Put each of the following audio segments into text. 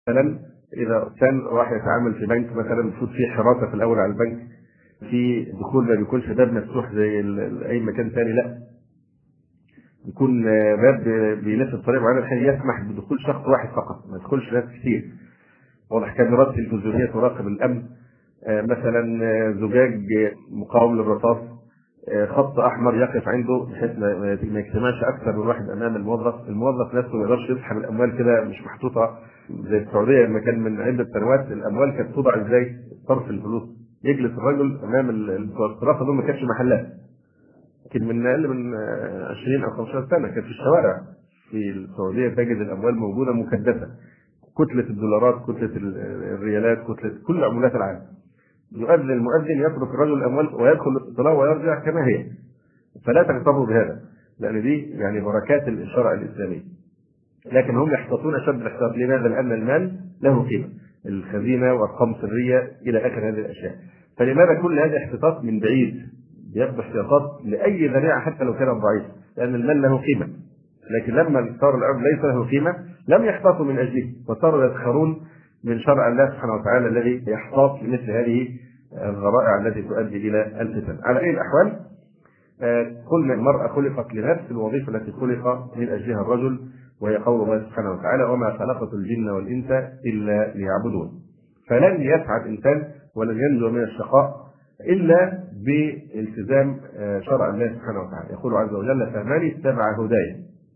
مثلا اذا كان راح يتعامل في بنك مثلا، المفروض في حراسه في الاول على البنك، في دخول ما بيكونش باب مفتوح زي اي مكان ثاني، لا، يكون باب بيلف بطريقه معينه بحيث يسمح بدخول شخص واحد فقط، ما يدخلش ناس كتير. واضح، كاميرات تلفزيونيه تراقب الامن، مثلا زجاج مقاوم للرصاص، خط احمر يقف عنده بحيث ما يجتمعش اكثر من واحد امام الموظف. الموظف نفسه ما يقدرش يسحب الاموال كده، مش محطوطه زي السعوديه لما كان من عده سنوات الاموال كانت توضع ازاي، صرف الفلوس، يجلس الرجل امام الصرافه دول، ما كانش محلات، لكن من اقل من 20 او 15 سنه كانت في الشوارع في السعوديه تجد الاموال موجوده مكدسه، كتله الدولارات، كتله الريالات، كتله كل عملات العالم. يؤذن المؤذن، يترك الرجل الاموال ويدخل الصلاه ويرجع كما هي. فلا تغتروا بهذا، لان دي يعني بركات الشرع الاسلامي. لكن هم يحتاطون اشد الاحتياط. لماذا؟ لان المال له قيمه، الخزينه وارقام سريه الى اخر هذه الاشياء. فلماذا كل هذا احتياطات من بعيد؟ بياخذ احتياطات لاي ذريعه حتى لو كانت ضعيفه، لان المال له قيمه. لكن لما صار الامر ليس له قيمه لم يحتاطوا من اجله، وصاروا يسخرون من شرع الله سبحانه وتعالى الذي يحتاط لمثل هذه الذرائع التي تؤدي الى الفتن. على اي الاحوال، قلنا المرأة خلقت لنفس الوظيفة التي خلق من أجلها الرجل، وهي قول الله سبحانه وتعالى: وما خلقت الجن والإنس إلا ليعبدون. فلن يسعد إنسان ولن ينجو من الشقاء إلا بالتزام شرع الله سبحانه وتعالى. يقول عز وجل: فمن اتبع هداي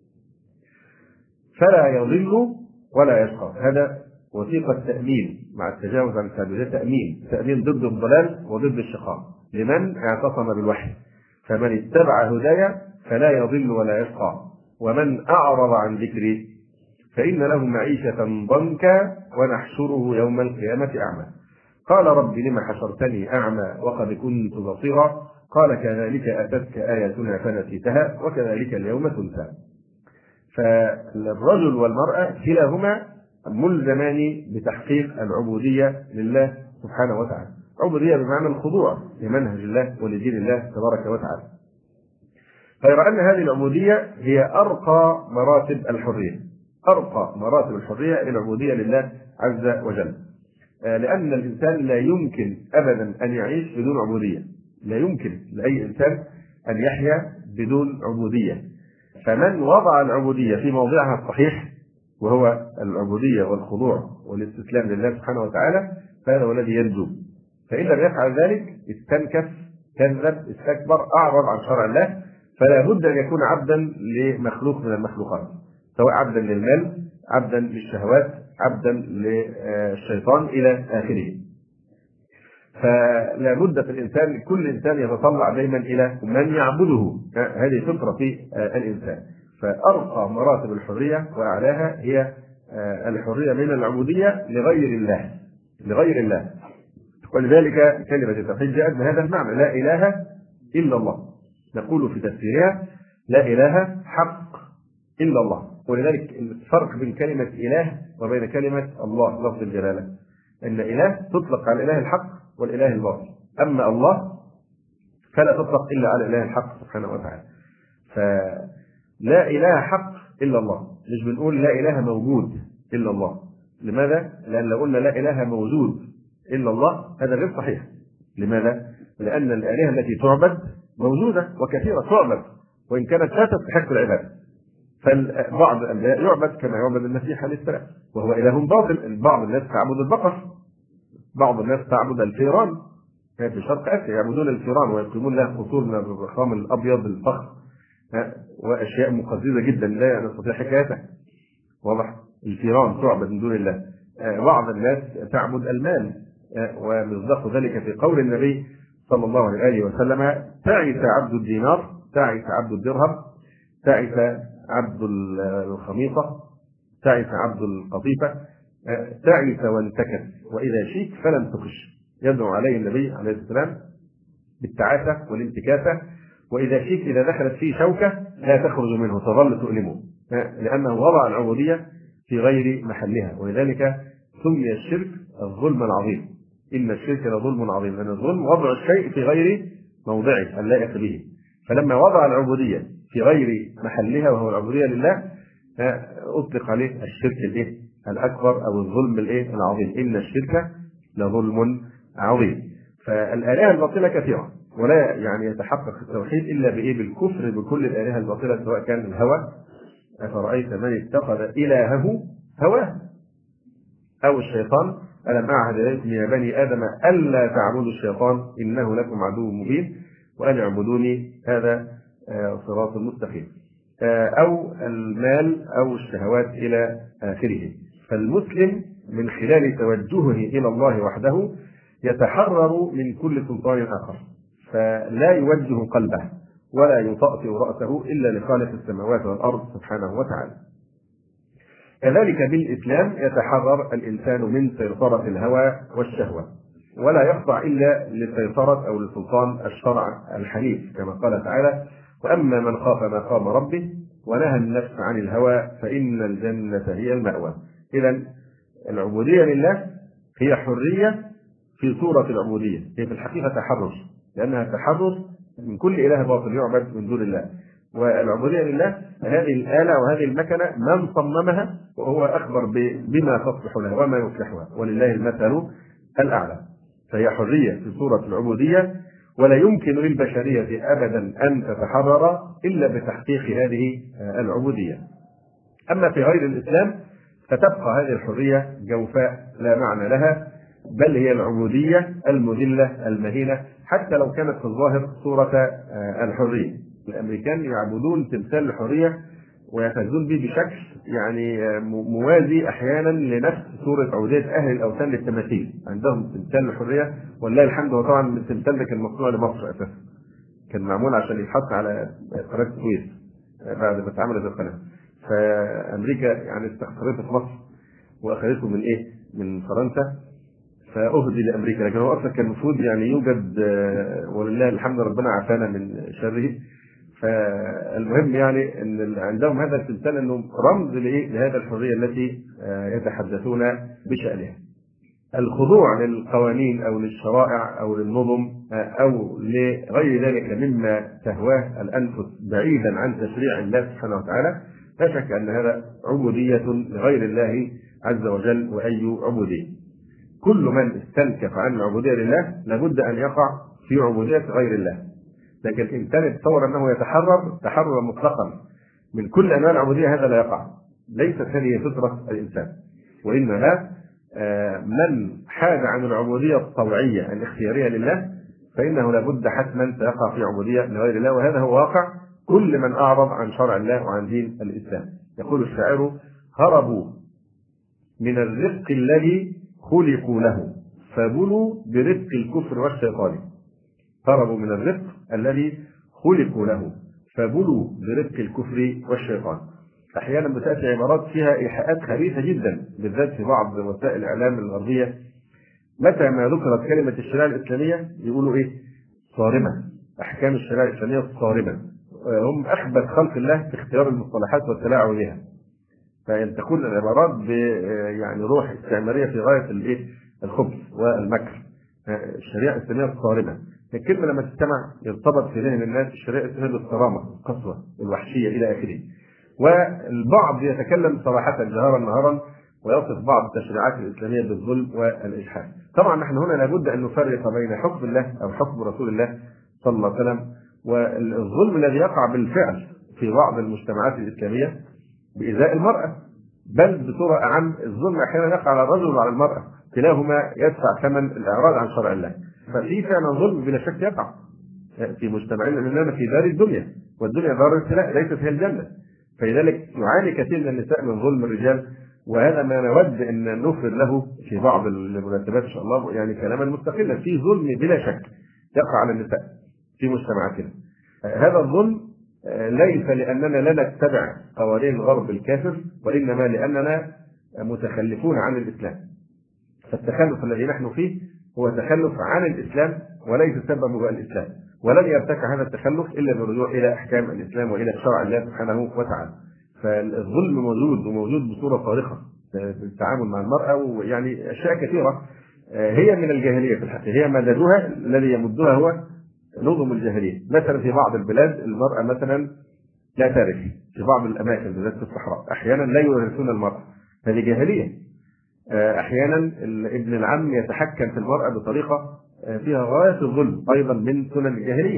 فلا يضل ولا يشقى. هذا وثيقة تأمين مع التجاوز عن السبيل، تأمين ضد الضلال وضد الشقاء لمن اعتصم بالوحي. فمن اتبع هدايا فلا يضل ولا يشقى، ومن أعرض عن ذكري فإن له معيشة ضنكا ونحشره يوم القيامة أعمى. قال: رب لم حشرتني أعمى وقد كنت بصيرا؟ قال: كذلك أتتك آياتنا فنسيتها وكذلك اليوم تنسى. فالرجل والمرأة كلاهما ملزمان بتحقيق العبودية لله سبحانه وتعالى، عبودية بمعنى الخضوع لمنهج الله ولدين الله تبارك وتعالى. غير أن هذه العبودية هي أرقى مراتب الحرية، أرقى مراتب الحرية العبودية لله عز وجل، لأن الإنسان لا يمكن أبدا أن يعيش بدون عبودية، لا يمكن لأي إنسان أن يحيا بدون عبودية. فمن وضع العبودية في موضعها الصحيح، وهو العبودية والخضوع والاستسلام لله سبحانه وتعالى، فهذا هو الذي ينجو. فإن لم يفعل ذلك استنكف، كذب، استكبر، أعرض عن شرع الله. فلا بد أن يكون عبدا لمخلوق من المخلوقات، سواء عبدا للمال، عبدا للشهوات، عبدا للشيطان إلى آخره. فلا بد في الإنسان، كل إنسان يتطلع دائما إلى من يعبده، هذه فطرة في الإنسان. فأرقى مراتب الحرية وأعلاها هي الحرية من العبودية لغير الله، لغير الله. ولذلك كلمة التوحيد جاءت بهذا المعنى: لا إله إلا الله. نقول في تفسيرها: لا إله حق إلا الله. ولذلك الفرق بين كلمة إله وبين كلمة الله لفظ الجلالة، أن إله تطلق على الإله الحق والإله الباطل، أما الله فلا تطلق إلا على الإله الحق سبحانه وتعالى. فلا إله حق إلا الله، مش بنقول لا إله موجود إلا الله. لماذا؟ لأن لو قلنا لا إله موجود إلا الله هذا غير صحيح. لماذا؟ لأن الآلهة التي تعبد موجودة وكثيرة تعبد، وإن كانت لا تستحق العبادة. فبعض الأنبياء يعبد كما يعبد المسيح عليه السلام وهو إله باطل. بعض الناس تعبد البقر، بعض الناس تعبد الفيران، في شرق آسيا يعبدون الفيران ويقيمون لها قصور من الرخام الأبيض الفخم وأشياء مقززة جدا لا نستطيع حكايتها. واضح؟ الفيران تعبد من دون الله. بعض الناس تعبد المال، ومصداق ذلك في قول النبي صلى الله عليه وسلم: تعس عبد الدينار، تعس عبد الدرهم، تعس عبد الخميصة، تعس عبد القطيفة، تعس وانتكس، وإذا شيك فلم تخش. يدعو عليه النبي عليه السلام بالتعاسة والانتكاسة، وإذا شيك إذا دخلت فيه شوكة لا تخرج منه، تظل تؤلمه، لأنه وضع العبودية في غير محلها. ولذلك سمي الشرك الظلم العظيم. إن الشرك لظلم عظيم، لأن الظلم وضع الشيء في غير موضعه اللائق به. فلما وضع العبودية في غير محلها وهو العبودية لله أطلق عليه الشرك الأكبر أو الظلم العظيم. إن الشرك لظلم عظيم. فالآلهة الباطلة كثيرة، ولا يعني يتحقق التوحيد إلا بالكفر بكل الآلهة الباطلة، سواء كان الهوى، أفرأيت من اتخذ إلهه هواه، أو الشيطان، ألم أعهد إليكم يا بني آدم ألا تعبدوا الشيطان إنه لكم عدو مبين وأن اعبدوني هذا صراط مستقيم، أو المال أو الشهوات إلى آخره. فالمسلم من خلال توجهه إلى الله وحده يتحرر من كل سلطان آخر، فلا يوجه قلبه ولا يطأطئ رأسه إلا لخالق السماوات والأرض سبحانه وتعالى. كذلك بالإسلام يتحرر الإنسان من سيطرة الهوى والشهوة، ولا يخضع إلا لسيطرة أو لسلطان الشرع الحنيف، كما قال تعالى: وأما من خاف مقام ربه ونهى النفس عن الهوى فإن الجنة هي المأوى. إذن العبودية لله هي حرية في صورة العبودية، هي في الحقيقة تحرر، لأنها تحرر من كل إله باطل يعبد من دون الله. والعبودية لله هذه الآلة وهذه المكنة من صممها وهو أخبر بما تصلح لها وما يصلحها، ولله المثل الأعلى. فهي حرية في صورة العبودية، ولا يمكن للبشرية أبدا أن تتحرر إلا بتحقيق هذه العبودية. أما في غير الإسلام فتبقى هذه الحرية جوفاء لا معنى لها، بل هي العبودية المذلة المهينة، حتى لو كانت في الظاهر صورة الحرية. الأمريكان يعبدون تمثال الحرية ويعتزون به بشكل يعني موازي أحيانا لنفس صورة عبودية أهل الأوثان للتماثيل. عندهم تمثال الحرية ولله الحمد، هو طبعا التمثال ده كان مصنوع لمصر أساسا، كان معمول عشان يتحط على قناة السويس بعد ما اتعملت القناة، فأمريكا يعني استخسرته في مصر وأخذته من فرنسا فأهدي لأمريكا، لكن هو أصلا كان المفروض يعني يوجد، ولله الحمد ربنا عافانا من شره. فالمهم يعني ان عندهم هذا التمثال انه رمز لهذا الحريه التي يتحدثون بشأنها. الخضوع للقوانين او للشرائع او للنظم او لغير ذلك مما تهواه الانفس بعيدا عن تشريع الله سبحانه وتعالى، لا شك ان هذا عبوديه لغير الله عز وجل. واي عبوديه؟ كل من استنكف عن العبوديه لله لابد ان يقع في عبوديه غير الله. لكن الإنسان يتصور أنه يتحرر تحررا مطلقا من كل أنواع العبودية، هذا لا يقع. ليست هذه فطرة الإنسان، وإنما من حاد عن العبودية الطوعية الاختيارية لله فإنه لابد حتما سيقع في عبودية لغير الله، وهذا هو واقع كل من أعرض عن شرع الله وعن دين الإسلام. يقول الشاعر: هربوا من الرزق الذي خلقوا له فبلوا برزق الكفر والشيطان. هربوا من الرزق الذي خلقوا له فبلوا برزق الكفر والشيطان. احيانا بتاتي عبارات فيها ايحاءات خبيثه جدا، بالذات في بعض وسائل الاعلام الغربيه. متى ما ذكرت كلمه الشريعه الاسلاميه يقولوا صارمه، احكام الشريعه الاسلاميه الصارمه. هم اخبث خلق الله في اختيار المصطلحات والتلاعب بها، فان تكون العبارات يعني روح استعماريه في غايه الخبث والمكر. الشريعه الاسلاميه الصارمه، الكلمة لما تستمع يرتبط في ذهن الناس الشريعة الإسلامية بالصرامة، القسوة، الوحشية إلى آخره. والبعض يتكلم صراحة جهارا نهارا ويصف بعض التشريعات الإسلامية بالظلم والإجحاف. طبعا نحن هنا لابد أن نفرق بين حكم الله أو حكم رسول الله صلى الله عليه وسلم والظلم الذي يقع بالفعل في بعض المجتمعات الإسلامية بإيذاء المرأة، بل بصورة أعم الظلم أحيانا يقع على الرجل وعلى المرأة، كلاهما يدفع ثمن الإعراض عن شرع الله. ففي فعلا ظلم بلا شك يقع في مجتمعنا، لأننا في دار الدنيا، والدنيا دار ابتلاء ليست هي الجنة. فلذلك يعاني كثير من النساء من ظلم الرجال، وهذا ما نود ان نفرد له في بعض المناسبات ان شاء الله، يعني كلاما مستقلا. في ظلم بلا شك يقع على النساء في مجتمعاتنا. هذا الظلم ليس لاننا لا نتبع قوانين الغرب الكافر، وانما لاننا متخلفون عن الاسلام. فالتخلف الذي نحن فيه هو تخلف عن الاسلام وليس سببه الاسلام، ولن يرتكع هذا التخلف الا بالرجوع الى احكام الاسلام والى شرع الله سبحانه وتعالى. فالظلم موجود وموجود بصوره صارخه في التعامل مع المراه، ويعني اشياء كثيره هي من الجاهليه في الحقيقه، هي مددها الذي يمدها هو نظم الجاهليه. مثلا في بعض البلاد المراه مثلا لا ترث، في بعض الاماكن بالذات في الصحراء احيانا لا يورثون المراه، هذه جاهليه. أحيانا ابن العم يتحكم في المرأة بطريقة فيها غاية الظلم، أيضا من سنن الجاهلية.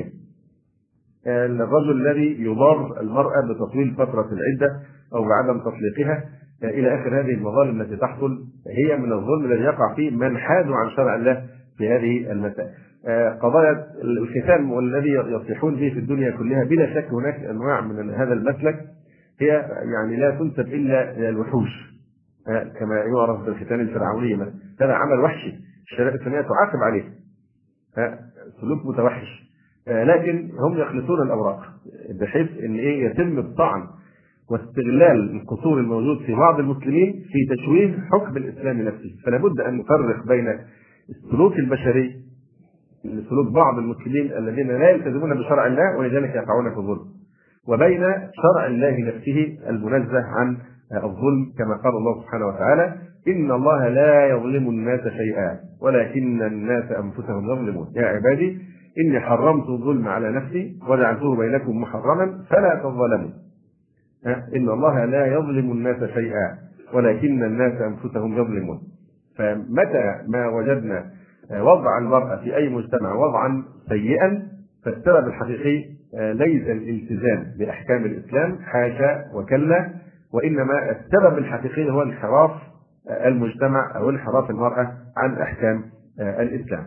الرجل الذي يضار المرأة بتطويل فترة العدة أو بعدم تطليقها إلى آخر هذه المظالم التي تحصل هي من الظلم الذي يقع فيه من حادوا عن شرع الله في هذه المسائل. قضايا الختان والذي يصيحون به في الدنيا كلها بلا شك هناك أنواع من هذا المسلك هي يعني لا تنسب إلا إلى الوحوش، كما يعرف بالختان الفرعوني مثلا. هذا عمل وحشي، الشريعة الإسلامية تعاقب عليه، سلوك متوحش، لكن هم يخلطون الأوراق بحيث أن يتم الطعن واستغلال القصور الموجود في بعض المسلمين في تشويه حكم الإسلام نفسه. فلا بد أن نفرق بين السلوك البشري، سلوك بعض المسلمين الذين لا يلتزمون بشرع الله ولذلك يقعون في الظلم، وبين شرع الله نفسه المنزه عن الظلم، كما قال الله سبحانه وتعالى: إن الله لا يظلم الناس شيئا ولكن الناس أنفسهم يظلمون. يا عبادي إني حرمت الظلم على نفسي وجعلته بينكم محرما فلا تظلموا. إن الله لا يظلم الناس شيئا ولكن الناس أنفسهم يظلمون. فمتى ما وجدنا وضع المرأة في أي مجتمع وضعا سيئا فالسبب الحقيقي ليس الالتزام بأحكام الإسلام، حاشا وكلا، وإنما السبب الحقيقي هو انحراف المجتمع أو انحراف المرأة عن أحكام الإسلام.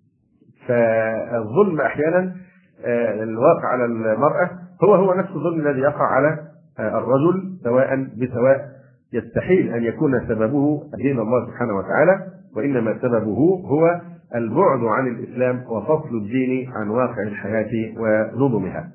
فالظلم أحيانا الواقع على المرأة هو نفس الظلم الذي يقع على الرجل سواء بسواء. يستحيل أن يكون سببه دين الله سبحانه وتعالى، وإنما سببه هو البعد عن الإسلام وفصل الدين عن واقع الحياة ونظمها.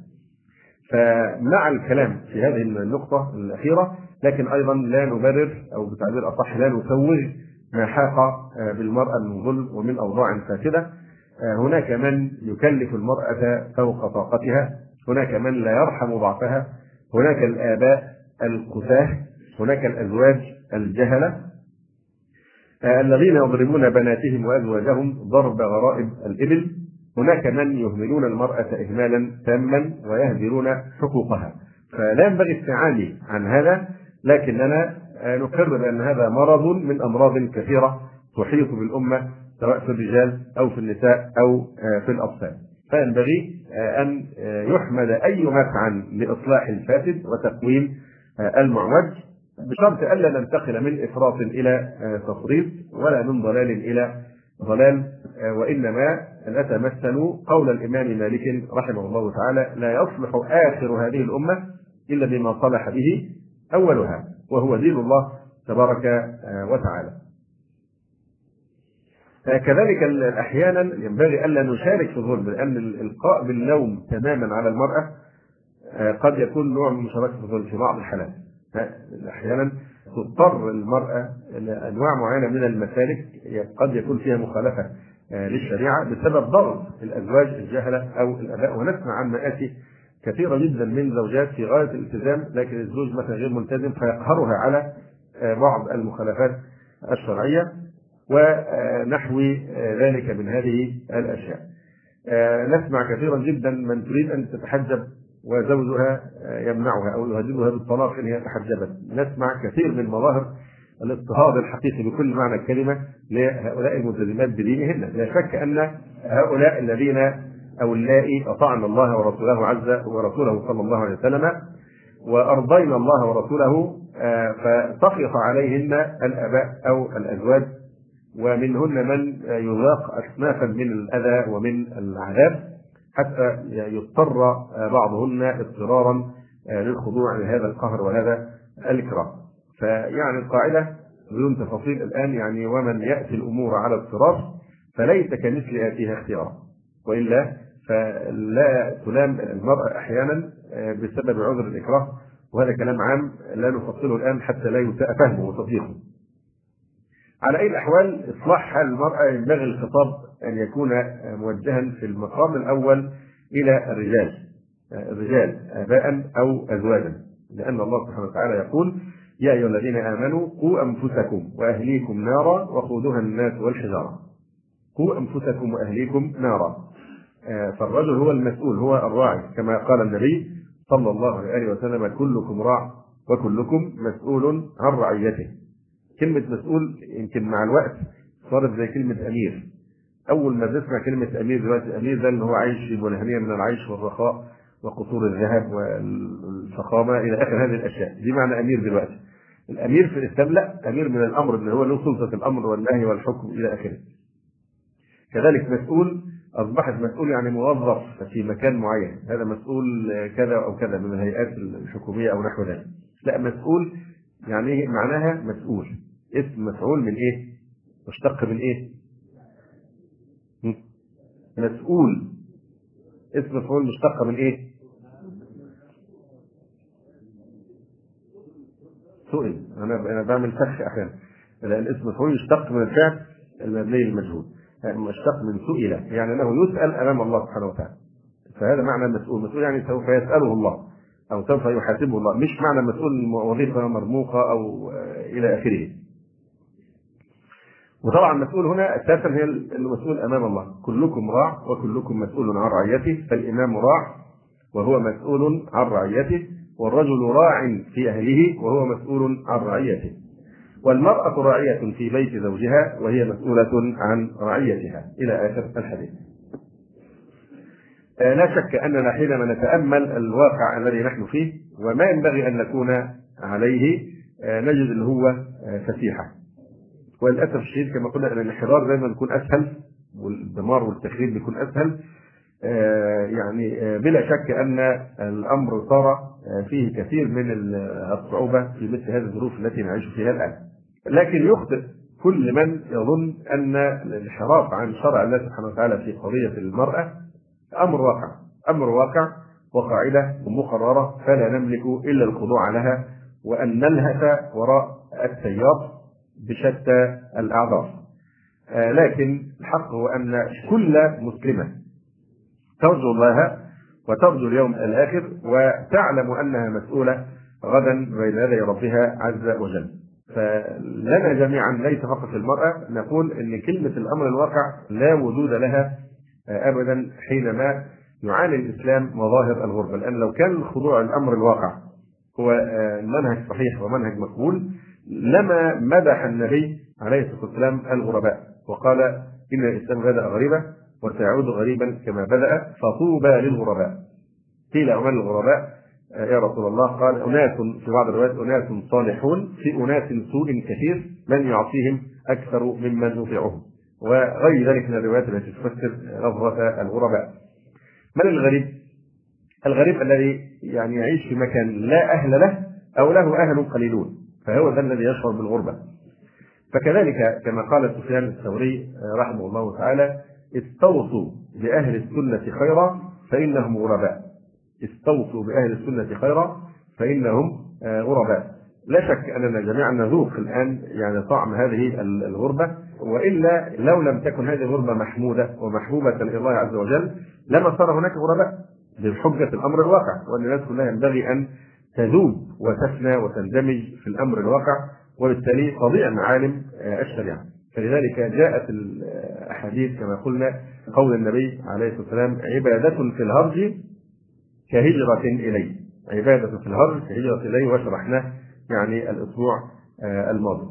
فمع الكلام في هذه النقطة الأخيرة، لكن أيضا لا نبرر أو بتعبير أصح لا نسوغ ما حاق بالمرأة من ظلم ومن أوضاع فاسدة. هناك من يكلف المرأة فوق طاقتها، هناك من لا يرحم ضعفها، هناك الآباء القساة، هناك الأزواج الجهلة الذين يضربون بناتهم وأزواجهم ضرب غرائب الإبل، هناك من يهملون المرأة إهمالا تاما ويهدرون حقوقها. فلا ينبغي التعالي عن هذا، لكننا نقر بأن هذا مرض من أمراض كثيرة تحيط بالأمة سواء في الرجال أو في النساء أو في الأطفال. فينبغي أن يحمد أي مسعى لإصلاح الفاسد وتقويم المعوج، بشرط ألا ننتقل من إفراط إلى تفريط ولا من ضلال إلى ضلال، وإنما نتمثل قول الإمام مالك رحمه الله تعالى: لا يصلح آخر هذه الأمة إلا بما صلح به أولها، وهو دين الله تبارك وتعالى. كذلك أحيانا ينبغي ألا نشارك في الظلم، لأن الإلقاء باللوم تماما على المرأة قد يكون نوع من مشاركة في الظلم في بعض الحالات. أحيانا تضطر المرأة لأنواع معينة من المسالك قد يكون فيها مخالفة للشريعة بسبب ضرب الأزواج الجهلة أو الآباء. ونسمع عن مآسي كثيرة جدا من زوجات في غاية الالتزام لكن الزوج مثلا غير ملتزم فيقهرها على بعض المخالفات الشرعية ونحو ذلك من هذه الأشياء. نسمع كثيرا جدا من تريد أن تتحجب وزوجها يمنعها أو يهددها بالطلاق إن هي تحجبت. نسمع كثير من مظاهر الاضطهاد الحقيقي بكل معنى الكلمة لهؤلاء الملتزمات بدينهن. لا شك أن هؤلاء الذين أو اللائي أطعن الله ورسوله عز ورسوله صلى الله عليه وسلم وأرضين الله ورسوله فسخط عليهن الآباء أو الأزواج، ومنهن من يذاق أصنافا من الأذى ومن العذاب حتى يضطر بعضهن اضطرارا للخضوع لهذا القهر وهذا الإكراه. فيعني القاعدة بدون تفاصيل الآن يعني: ومن يأتي الأمور على اضطرار فليس كمثل آتيها اختيارا، وإلا فلا تلام المرأة أحيانا بسبب عذر الإكراه، وهذا كلام عام لا نفصله الآن حتى لا يساء فهمه وتطبيقه. على أي الأحوال إصلاح حال المرأة ينبغي الخطاب أن يكون موجها في المقام الأول إلى الرجال آباء أو أزواجا، لأن الله سبحانه وتعالى يقول: يا أيها الذين آمنوا قوا أنفسكم وأهليكم نارا وقودها الناس والحجارة. قوا أنفسكم وأهليكم نارا، فالرجل هو المسؤول، هو الراعي، كما قال النبي صلى الله عليه وسلم: كلكم راع وكلكم مسؤول عن رعيته. كلمة مسؤول يمكن مع الوقت صارت زي كلمة أمير. أول ما تسمع كلمة أمير دلوقتي، أمير ده اللي هو عايش في منهنية من العيش والرخاء وقصور الذهب والفخامة إلى آخر هذه الأشياء، دي معنى أمير دلوقتي. الأمير في الإسلام لا، أمير من الأمر اللي هو له سلطة الأمر والنهي والحكم إلى آخره. كذلك مسؤول أصبحت مسؤول يعني موظف في مكان معين، هذا مسؤول كذا أو كذا من الهيئات الحكومية أو نحو ذلك. لا، مسؤول يعني معناها مسؤول، اسم مفعول من إيه؟ مشتق من إيه؟ مسؤول اسم مفعول مشتق من إيه؟ سئل. أنا بعمل فخ أحيانا، لأن اسم مفعول يشتق من الفعل المبني للمجهول، مشتق من سئل يعني أنه يسأل أمام الله سبحانه وتعالى، فهذا معنى مسؤول. مسؤول يعني سوف يسأله الله أو سوف يحاسبه الله، مش معنى مسؤول وظيفة مرموقة أو إلى آخره. وطبعا مسؤول هنا أساسا هي المسؤول أمام الله، كلكم راع وكلكم مسؤول عن رعيته، فالإمام راع وهو مسؤول عن رعيته، والرجل راع في أهله وهو مسؤول عن رعيته، والمرأة راعية في بيت زوجها وهي مسؤولة عن رعيتها إلى آخر الحديث. لا شك أننا حينما نتأمل الواقع الذي نحن فيه وما ينبغي أن نكون عليه نجد اللي هو فسيحة. وللأسف الشديد كما قلنا أن الانحدار دائما بيكون أسهل، والدمار والتخريب بيكون أسهل. يعني بلا شك أن الأمر صار فيه كثير من الصعوبة في مثل هذه الظروف التي نعيش فيها الآن. لكن يخطئ كل من يظن أن الانحراف عن شرع الله سبحانه وتعالى في قضية المرأة أمر واقع وقاعدة مقررة، فلا نملك إلا الخضوع لها وأن نلهث وراء التيار بشتى الأعذار. لكن الحق هو أن كل مسلمة ترجو الله وترجو اليوم الآخر وتعلم أنها مسؤولة غدا بين يدي ربها عز وجل. فلنا جميعا ليس فقط المرأة نقول أن كلمة الأمر الواقع لا وجود لها أبدا حينما يعاني الإسلام مظاهر الغربة، لأن لو كان الخضوع للأمر الواقع هو منهج صحيح ومنهج مقبول لما مدح النبي عليه الصلاة والسلام الغرباء وقال إن الإسلام بدأ غريبا وسيعود غريبا كما بدأ فطوبى للغرباء. قيل ومن الغرباء يا رسول الله؟ قال أناس، في بعض الروايات أناس صالحون في أناس سوء كثير من يعصيهم أكثر ممن يطيعهم، وغير ذلك من الروايات التي تفسر لفظة الغرباء. من الغريب؟ الغريب الذي يعني يعيش في مكان لا أهل له أو له أهل قليلون، فهو ذا الذي يشعر بالغربة. فكذلك كما قال سفيان الثوري رحمه الله تعالى: استوصوا بأهل السنة خيرا فإنهم غرباء. استوصوا بأهل السنة خيرا فإنهم غرباء. لا شك أننا جميعا نذوق الآن يعني طعم هذه الغربة، وإلا لو لم تكن هذه الغربة محمودة ومحبوبة إلى الله عز وجل لما صار هناك غرباء بحجة الأمر الواقع، وأن الناس كلها ينبغي أن تذوب وتفنى وتندمج في الأمر الواقع، وبالتالي تضيع معالم الشريعة. فلذلك جاءت الأحاديث كما قلنا قول النبي عليه الصلاة والسلام: عبادة في الهرج كهجرة إليه. عبادة في الهرج كهجرة إليه، وشرحناه يعني الأسبوع الماضي.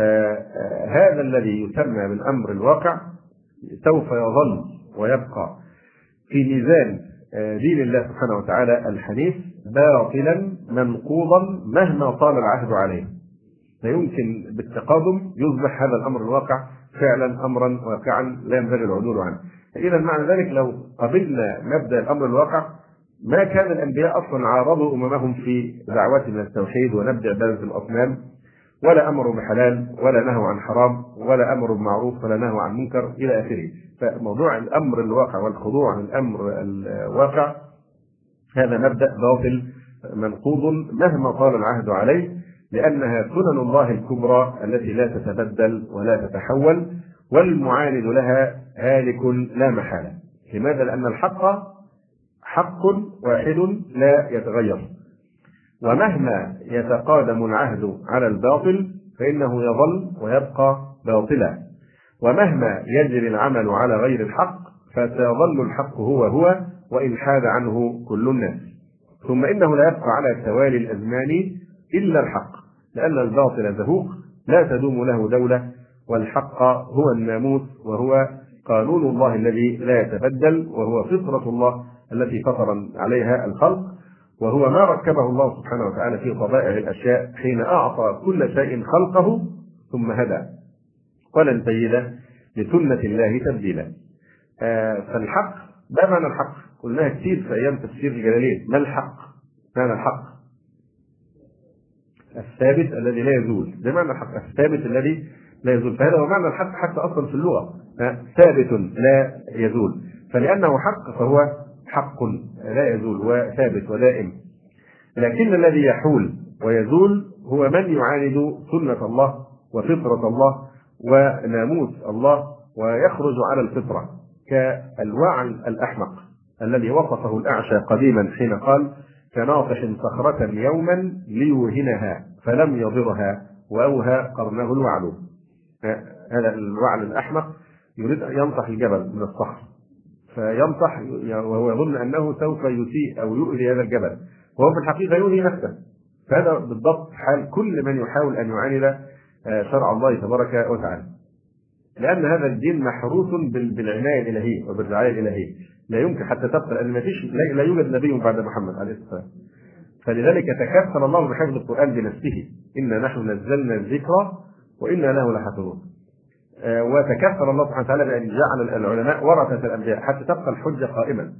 فهذا الذي يسمى بالأمر الواقع سوف يظل ويبقى في ميزان دين الله سبحانه وتعالى الحنيف باطلا منقوضا مهما طال العهد عليه. لا يمكن بالتقادم يصبح هذا الأمر الواقع فعلا أمرا واقعا لا ينبغي العدول عنه. إذا معنى ذلك لو قبلنا مبدأ الأمر الواقع ما كان الأنبياء أصلا عارضوا أممهم في دعوتهم إلى التوحيد ونبذ عبادة الأصنام، ولا أمروا بحلال ولا نهوا عن حرام ولا أمروا بمعروف ولا نهوا عن منكر إلى آخره. فموضوع الأمر الواقع والخضوع للأمر الواقع هذا مبدأ باطل منقوض مهما طال العهد عليه، لأنها سنن الله الكبرى التي لا تتبدل ولا تتحول، والمعاند لها هالك لا محالة. لماذا؟ لأن الحق حق واحد لا يتغير، ومهما يتقادم العهد على الباطل فإنه يظل ويبقى باطلا، ومهما يجري العمل على غير الحق فسيظل الحق هو وإن حاد عنه كل الناس. ثم إنه لا يبقى على توالي الأزمان إلا الحق، لأن الباطل زهوق لا تدوم له دولة، والحق هو الناموس، وهو قانون الله الذي لا يتبدل، وهو فطرة الله التي فطر عليها الخلق، وهو ما ركبه الله سبحانه وتعالى في طبائع الأشياء حين أعطى كل شيء خلقه ثم هدى، ولن تجد لسنة الله تبديلا. فالحق ده معنى الحق، قلناها كثير في أيام تفسير الجلالين. ما الحق؟ معنى الحق الثابت الذي لا يزول، ده معنى الحق الثابت الذي لا يزول. فهذا هو معنى الحق حتى أصلا في اللغة، ثابت لا يزول، فلأنه حق فهو حق لا يزول وثابت ودائم. لكن الذي يحول ويزول هو من يعاند سنة الله وفطرة الله وناموس الله ويخرج على الفطرة، كالوعل الأحمق الذي وصفه الأعشى قديما حين قال: كناطح صخرة يوما ليوهنها فلم يضرها وأوهى قرنه الوعل. هذا الوعل الأحمق يريد أن ينطح الجبل من الصخر، فينطح وهو يظن أنه سوف يسيء أو يؤذي هذا الجبل، وهو في الحقيقة يؤذي نفسه. فهذا بالضبط حال كل من يحاول أن يعاند شرع الله تبارك وتعالى، لأن هذا الدين محروس بالعناية الإلهية وبالرعاية الإلهية، لا يمكن حتى تبقى، لأن لا يوجد نبي بعد محمد عليه السلام. فلذلك تكفل الله بحفظ القرآن بنفسه: إنا نحن نزلنا الذكر وإنا له لحافظون. وتكفل الله سبحانه وتعالى بأن جعل العلماء ورثة الأنبياء حتى تبقى الحجة قائمة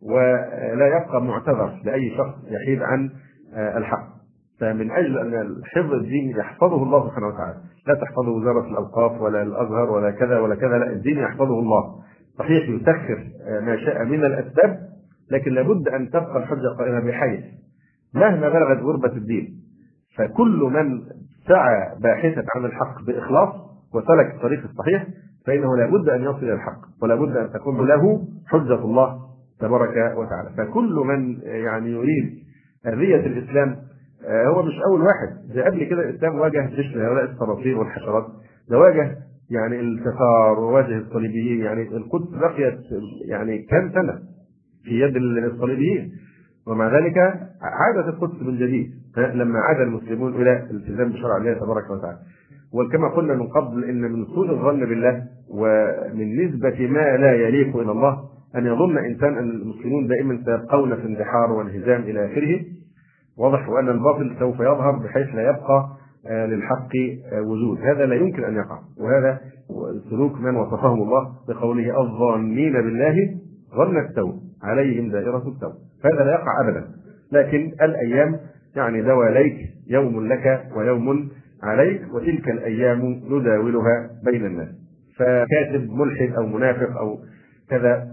ولا يبقى معتذر لأي شخص يحيد عن الحق. فمن أجل أن حفظ الدين يحفظه الله سبحانه وتعالى، لا تحفظه وزارة الأوقاف ولا الأزهر ولا كذا ولا كذا، لا، الدين يحفظه الله. صحيح يسخر ما شاء من الأسباب، لكن لابد أن تبقى الحجة قائمة، بحيث مهما بلغت غربة الدين فكل من سعى باحثا عن الحق بإخلاص وسلك الطريق الصحيح فإنه لابد أن يصل إلى الحق، ولابد أن تكون له حجة الله تبارك وتعالى. فكل من يعني يريد أذية الإسلام هو مش أول واحد. زي قبل كده الإسلام واجه جيش هؤلاء الصراصير والحشرات، ده واجه يعني الكفار وواجه الصليبيين. يعني القدس بقيت يعني كم سنة في يد الصليبيين، ومع ذلك عادت القدس من جديد لما عاد المسلمون إلى الالتزام بشرع الله تبارك وتعالى. وكما قلنا من قبل إن من سوء الظن بالله ومن نسبة ما لا يليق إلى الله أن يظن إنسان أن المسلمون دائما سيبقون في اندحار وانهزام إلى آخره. واضح، وأن الباطل سوف يظهر بحيث لا يبقى للحق وجود. هذا لا يمكن أن يقع، وهذا سلوك من وصفهم الله بقوله: الظانين بالله ظن السوء عليهم دائرة السوء. فهذا لا يقع أبدا. لكن الأيام يعني دواليك، يوم لك ويوم عليك، وتلك الأيام نداولها بين الناس. فكاتب ملحد أو منافق أو كذا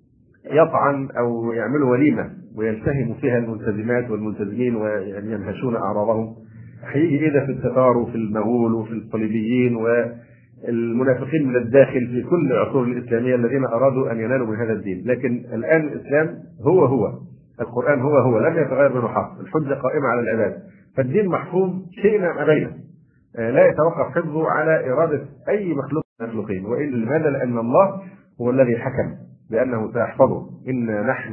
يطعن أو يعمل وليمة ويلتهم فيها الملتزمات والملتزمين وينهشون أعراضهم، هيجي إيه ده في التتار وفي المغول وفي الصليبيين والمنافقين من الداخل في كل العصور الإسلامية الذين أرادوا أن ينالوا من هذا الدين. لكن الآن الإسلام هو القرآن هو لم يتغير منه حرف، الحجة قائمة على العباد، فالدين محفوظ شئنا ما بينه، لا يتوقف حفظه على إرادة أي مخلوق من المخلوقين. وإلا لماذا؟ لأن الله هو الذي حكم بأنه سيحفظه: إنا نحن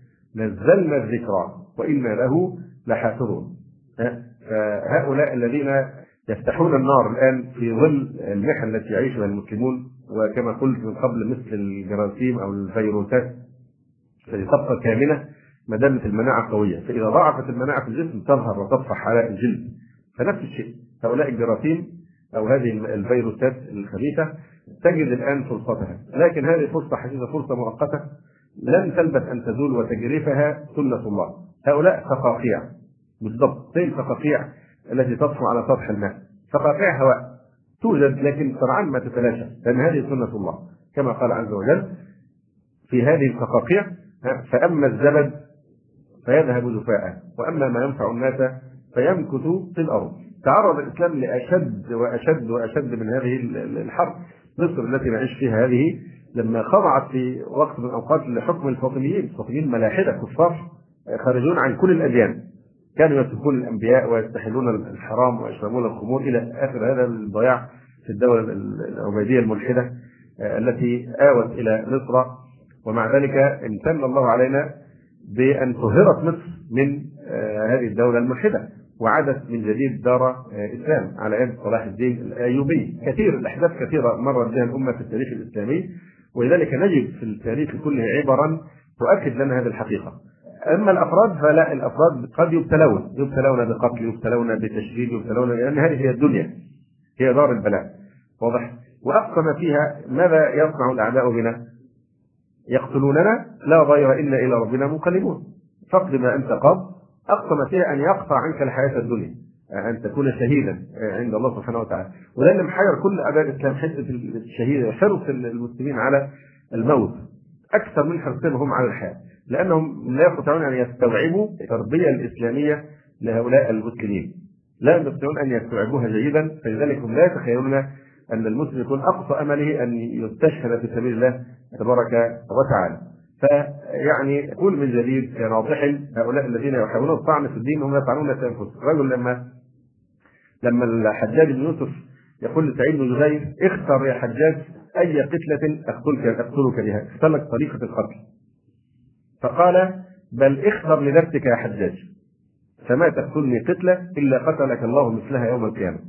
نزلنا الذكر وإنا له لحافظون. فهؤلاء الذين يفتحون النار الآن في ظل المحن التي يعيشها المسلمون، وكما قلت من قبل مثل الجراثيم أو الفيروسات التي تبقى كامنة ما دامت المناعة قوية، فإذا ضعفت المناعة في الجسم تظهر وتطفح على الجلد. فنفس الشيء هؤلاء الجراثيم أو هذه الفيروسات الخبيثة تجد الآن فرصتها، لكن هذه فرصة حديثة، فرصة مؤقتة لن تلبث أن تزول وتجرفها سنة الله. هؤلاء فقاقيع بالضبط زي الفقاقيع التي تطفو على سطح الماء، فقاقيع هواء توجد لكن سرعان ما تتلاشى، لأن هذه سنة الله كما قال عز وجل في هذه الفقاقيع: فأما الزبد فيذهب جفاء وأما ما ينفع الناس فيمكث في الأرض. تعرض الإسلام لأشد وأشد وأشد من هذه الحرب. مصر التي نعيش فيها هذه لما خضعت في وقت من الأوقات لحكم الفاطميين ملاحدة كفار خارجون عن كل الأديان، كانوا يتركون الأنبياء ويستحلون الحرام ويشربون الخمور إلى آخر هذا الضياع في الدولة العبيدية الملحدة التي آوت إلى مصر. ومع ذلك امتن الله علينا بأن طهرت مصر من هذه الدولة الملحدة، وعادت من جديد دار إسلام على يد صلاح الدين الأيوبي. كثير الأحداث كثيرة مرت بها الأمة في التاريخ الإسلامي، ولذلك نجد في التاريخ كله عبرا تؤكد لنا هذه الحقيقة. أما الأفراد فلا، الأفراد قد يبتلون بقتل، يبتلون بتشريد، يبتلون، لأن هذه هي الدنيا، هي دار البلاء. واضح؟ وأقسم فيها ماذا يصنع الأعداء بنا؟ يقتلوننا لا ضير إلا إلى ربنا منقلبون، فاقد ما أنت قاض. أقسم فيها أن يقطع عنك الحياة الدنيا، أن تكون شهيدا عند الله سبحانه وتعالى. وده اللي محير كل أعداء الإسلام، حتة الشهيد، حرص المسلمين على الموت أكثر من حرصهم على الحياة، لأنهم لا يستطيعون أن يستوعبوا التربية الإسلامية لهؤلاء المسلمين، لا يستطيعون أن يستوعبوها جيدا، فلذلك هم لا يتخيلون أن المسلم يكون أقصى أمله أن يستشهد في سبيل الله تبارك وتعالى. فيعني يقول من جديد يا ناصح هؤلاء الذين يحاولون الطعن في الدين هم يطعنون في أنفسهم. الرجل لما الحجاج بن يوسف يقول لسعيد بن جبير اختر يا حجاج أي قتلة أقتلك بها، اختار لك طريقة القتل، فقال بل اختر لنفسك يا حجاج، فما تقتلني قتلة إلا قتلك الله مثلها يوم القيامة.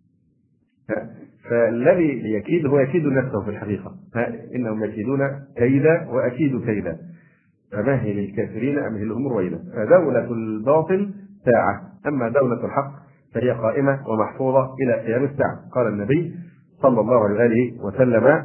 فالذي يكيد هو يكيد نفسه في الحقيقة، إنهم يكيدون كيدا وأكيد كيدا، فمهل الكافرين أمهلهم رويدا. فدولة الباطل ساعة، أما دولة الحق فهي قائمة ومحفوظة إلى قيام الساعة. قال النبي صلى الله عليه وسلم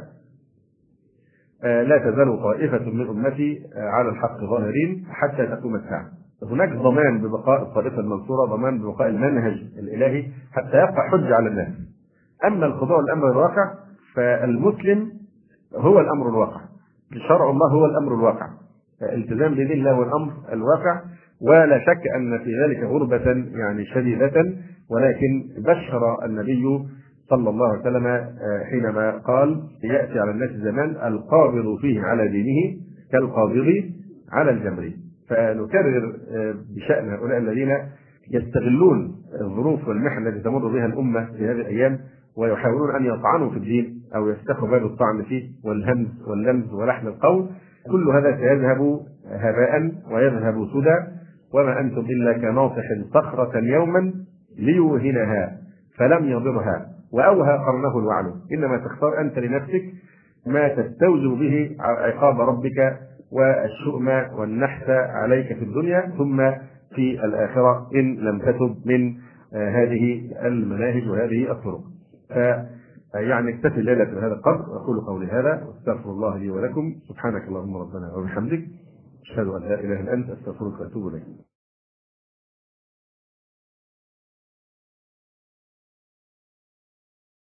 لا تزال طائفة من أمتي على الحق ظاهرين حتى تقوم الساعة. هناك ضمان ببقاء الطائفة المنصورة، ضمان ببقاء المنهج الإلهي حتى يبقى حجة على الناس. أما الخضوع للأمر الواقع فالمسلم هو الأمر الواقع، شرع الله هو الأمر الواقع، التزام بدين الله هو الأمر الواقع، ولا شك أن في ذلك غربة يعني شديدة. ولكن بشر النبي صلى الله عليه وسلم حينما قال يأتي على الناس زمان القابض فيه على دينه كالقابض على الجمر. فنكرر بشأن هؤلاء الذين يستغلون الظروف والمحن التي تمر بها الأمة في هذه الأيام ويحاولون أن يطعنوا في الدين أو يفتحوا باب الطعن فيه والهمز واللمز ولحن القول، كل هذا سيذهب هباء ويذهب سدى، وما أنتم إلا كناصح صخرة يوما ليوهنها فلم يضرها وأوهى قرنه الوعل. إنما تختار أنت لنفسك ما تستوجب به عقاب ربك والشؤم والنحس عليك في الدنيا ثم في الآخرة إن لم تتب من هذه المناهج وهذه الطرق. يعني اكتفي الليلة بهذا القدر، أقول قولي هذا واستغفر الله لي ولكم. سبحانك اللهم ربنا وبحمدك، أشهد أن لا إله إلا أنت، أستغفرك وأتوب إليك.